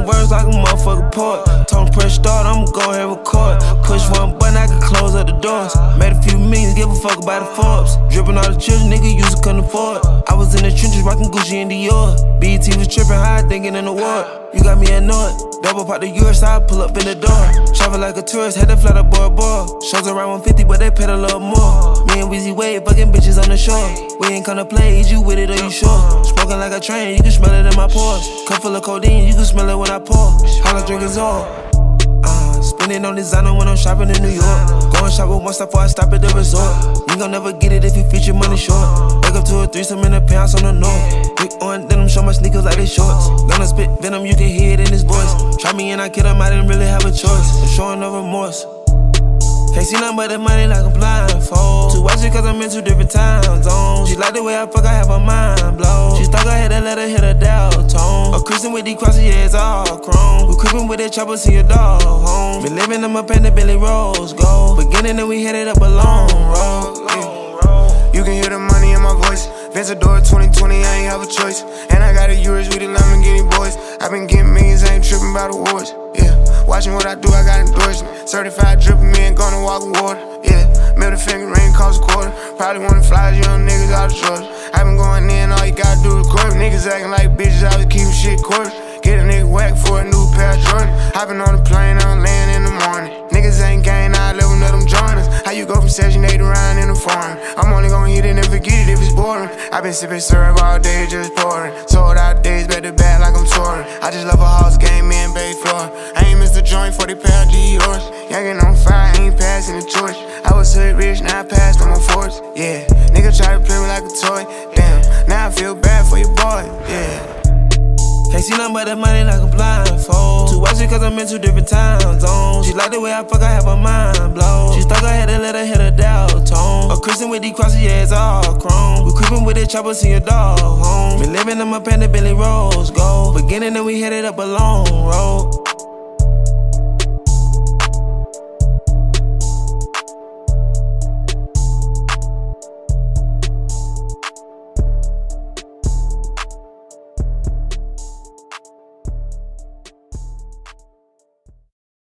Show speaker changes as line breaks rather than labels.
Spitting words like a motherfucking poet. Told him press start, I'ma go ahead and record. Push one button, I can close up the doors. Made a few millions, give a fuck about the Forbes. Dripping all the children, nigga used to couldn't afford. I was in the trenches rocking Gucci and Dior. BET was tripping high, thinking in the war. You got me annoyed. Double pop the US, I pull up in the door. Travel like a tourist, had to fly to Bora Bora. Shows around 150, but they paid a little more. Me and Weezy Wade, fucking bitches on the shore. We ain't come to play, is you with it or you sure? Smoking like a train, you can smell it in my pores. Cup full of codeine, you can smell it when I pour. All I drink is all. Spending on designer when I'm shopping in New York. Going shopping once before I stop at the resort. You gon' never get it if you feature money short. Wake up to a threesome in a penthouse on the north. Big on denim, show my sneakers like they shorts. Gonna spit venom, you can hear it in his voice. Try me and I kid him, I didn't really have a choice. I'm showing no remorse. Can't see nothing but the money like a blindfold. Too watch it cause I'm in two different time zones. She like the way I fuck, I have her mind blown. She thought I had to let her hit her dial tone. A Christian with these crosses, yeah, it's all chrome. We creeping with that chopper, see your dog home. Been living them up in the Billy Rose gold. Beginning and we headed up a long road.
You can hear the money in my voice. Vencedor 2020, I ain't have a choice. And I got a Urus with the Lamborghini boys. I been getting millions, I ain't tripping about awards. Yeah, watching what I do, I got endorsement. Certified dripping me and gonna walk with water. Yeah, middle finger ring costs a quarter. Probably wanna fly young niggas out of Georgia. I been going in, all you gotta do is record. Niggas acting like bitches, I was keeping shit quarter. Get a nigga whack for a new pair of Jordan. Hopping on the plane, I'm laying in the morning. Niggas ain't gang, I let them join us. How you go from Section 8 around in the foreign? I'm only gonna hit it and forget it if it's boring. I been sipping syrup all day, just pouring. Sold out days, back to back like I'm touring. I just love a house game, me and Bay Floor. I ain't missed a joint for the pair of Dior's. Youngin' on fire, ain't passing the torch. I was hood rich, now I passed on my force. Yeah, nigga try to play me like a toy. Damn, now I feel bad for your boy. Yeah.
Can't see nothing but the money like a blindfold. Too watch it cause I'm in two different time zones. She like the way I fuck, I have her mind blown. She thought I had to let her hit her dial tone. A Christian with these crosses, yeah, it's all chrome. We creeping with the chopper, see your dog home. Been living them up in the Billy Rose gold. Beginning and we headed up a long road.